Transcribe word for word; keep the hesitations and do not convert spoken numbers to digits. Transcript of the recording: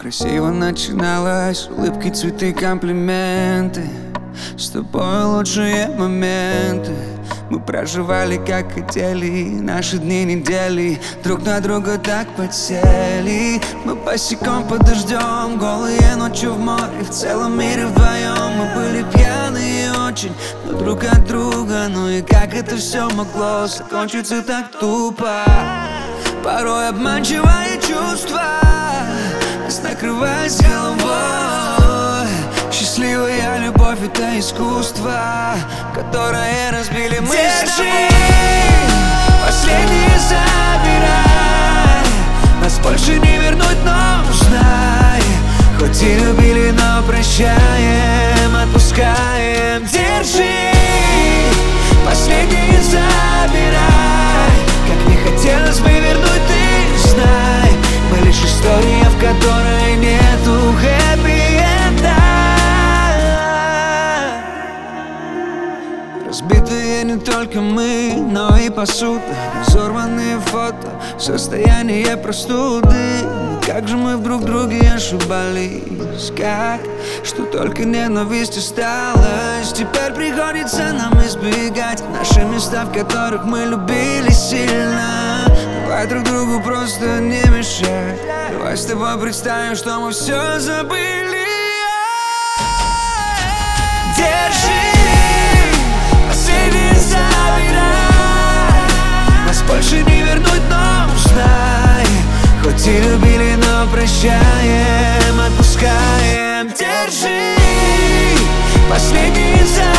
Красиво начиналось, улыбки, цветы, комплименты. С тобой лучшие моменты. Мы проживали, как хотели, наши дни, недели. Друг на друга так подсели. Мы босиком под дождем, голые ночью в море. В целом мире вдвоем мы были пьяные очень, но друг от друга. Ну и как это все могло закончиться так тупо? Порой обманчивое чувство нас накрывает с головой. Счастливая любовь — это искусство, которое разбили мы. Держи, последнее забирай. Нас больше не вернуть, но узнай. Хоть и любили, но прощаем, отпускаем. Держи, последнее забирай. Как не хотелось бы вернуть, ты знай. Мы лишь история, в которой нету хэппи-энда. Разбитые не только мы, но и посуда, разорванные фото, состояние простуды. Как же мы в друг друге ошибались, как, что только ненависть осталась. Теперь приходится нам избегать наши места, в которых мы любили сильно. Давай друг другу просто не мешай. Давай с тобой представим, что мы все забыли. Держи, последнее забирай. Нас больше не вернуть, но узнай. Хоть и любили, но прощаем, отпускаем. Держи, последнее забирай.